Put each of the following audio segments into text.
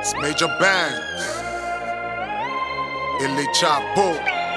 It's Major Bang, Illy Chapo.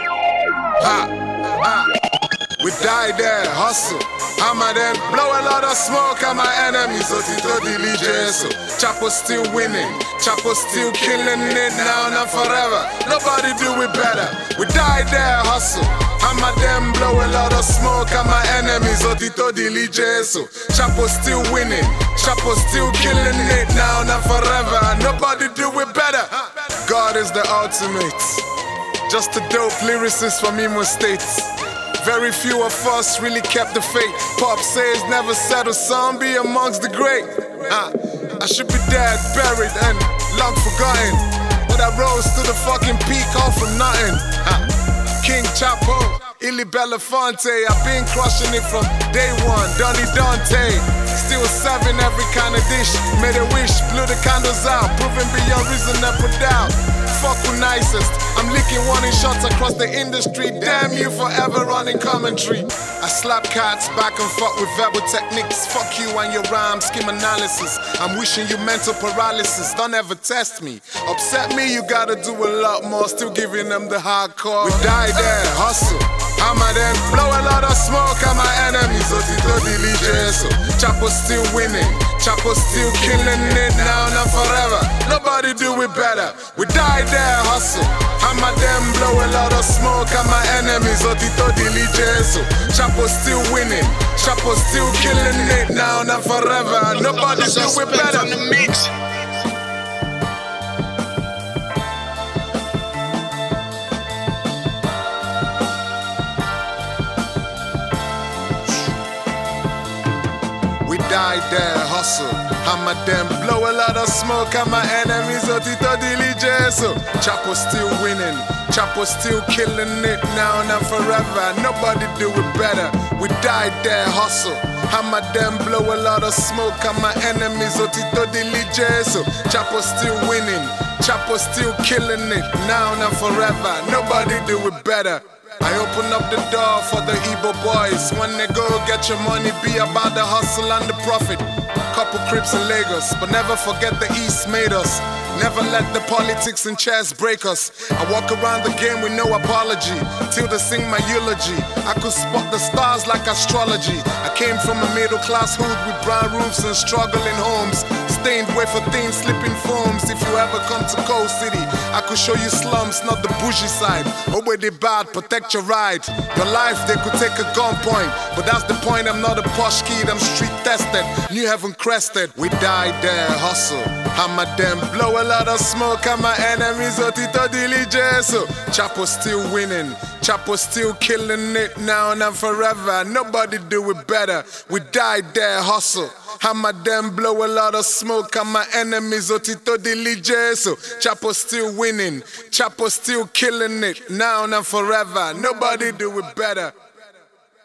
We die there, hustle. I'ma then blow a lot of smoke at my enemies. Otito diligence. Chapo still winning. Chapo still killing it now and forever. Nobody do it better. We die there, hustle. I'ma then blow a lot of smoke at my enemies. Otito diligence. Chapo still winning. Chapo still killing it now and forever. Nobody do it better. God is the ultimate. Just a dope lyricist from Imo State. Very few of us really kept the faith. Pop says never settle, some be amongst the great. I should be dead, buried, and long forgotten, but I rose to the fucking peak all from nothing. King Chapo, Illy Belafonte, I've been crushing it from day one. Donny Dante, still serving every kind of dish. Made a wish, blew the candles out, proving beyond reasonable doubt. Fuck who nicest, I'm licking warning shots across the industry. Damn you forever running commentary. I slap cats back and forth with verbal techniques. Fuck you and your rhyme scheme analysis. I'm wishing you mental paralysis, don't ever test me. Upset me, you gotta do a lot more. Still giving them the hardcore. We die there, hustle. I'ma then blow a lot of smoke at my enemies. Otito diligence. Chapo still winning. Chapo still killing it now and forever. Nobody do it better. We die there, hustle. I'ma then blow a lot of smoke at my enemies. Otito diligence. Chapo still winning. Chapo still killing it now and forever. Nobody do it better. On the mix. We die there, hustle. I'ma then blow a lot of smoke at my enemies. Otito diligence. Chapo still winning. Chapo still killing it now and forever. Nobody do it better. We die there, hustle. I'ma then blow a lot of smoke at my enemies. Otito diligence. Chapo still winning. Chapo still killing it now and forever. Nobody do it better. I open up the door for the Igbo boys. When they go get your money, be about the hustle and the profit. Couple crips in Lagos, but never forget the East made us. Never let the politics and chess break us. I walk around the game with no apology, till they sing my eulogy. I could spot the stars like astrology. I came from a middle class hood with brown roofs and struggling homes. Stained wafer thin slipping foams. If you ever come to Cold City, I could show you slums, not the bougie side. Oh, where they bad, protect your ride. Your life, they could take a gunpoint, but that's the point, I'm not a posh kid, I'm street tested. New heaven crested. We die there, hustle. I'ma then blow a lot of smoke at my enemies. Otito diligence. Chapo still winning. Chapo still killing it now and forever. Nobody do it better. We die there, hustle. I'ma then blow a lot of smoke at my enemies. Otito diligence. Chapo still winning. Chapo still killing it now and forever. Nobody do it better.